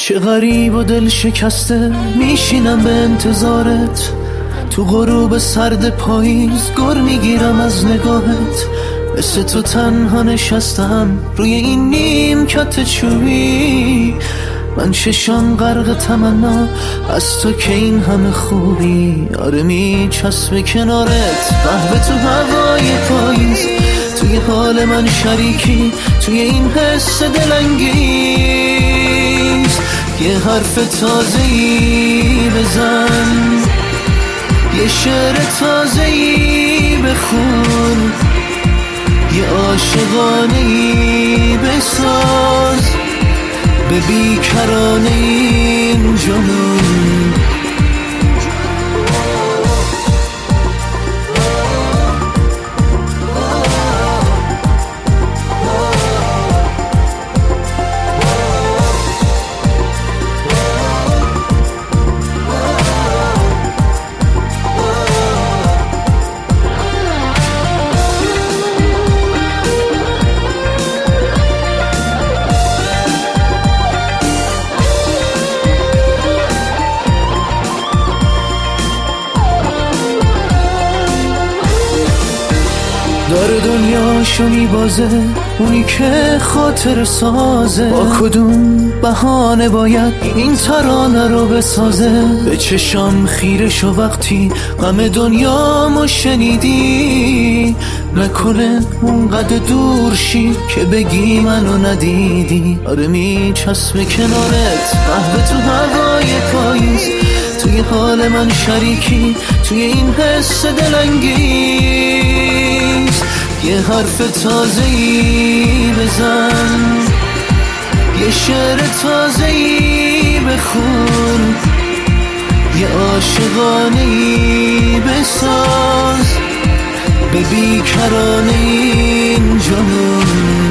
چه غریب و دل شکسته میشینم به انتظارت، تو غروب سرد پاییز گر میگیرم از نگاهت. مثل تو تنها نشستم روی این نیمکت چوبی، من چشام غرق تمنا از تو که این همه خوبی. آره میچسبه کنارت قهوه تو هوای پاییز، توی حال من شریکی توی این حس دلانگیز. یه حرف تازه‌ای بزن، یه شعر تازه‌ای بخون، یه عاشقانه‌ای بساز به بیکرانه این جنون. داره دنیاشو میبازه اونی که خاطر سازه، با کدوم بهانه باید این ترانه رو بسازه. به چشام خیره شو وقتی غم دنیامو شنیدی، نکنه اونقدر دور شی که بگی منو ندیدی. آره میچسبه کنارت قهوه تو هوای پاییز، توی حال من شریکی توی این حس دلانگیز. یه حرف تازه‌ای بزن، یه شعر تازه‌ای بخون، یه عاشقانه‌ای بساز به بیکرانه این جنون.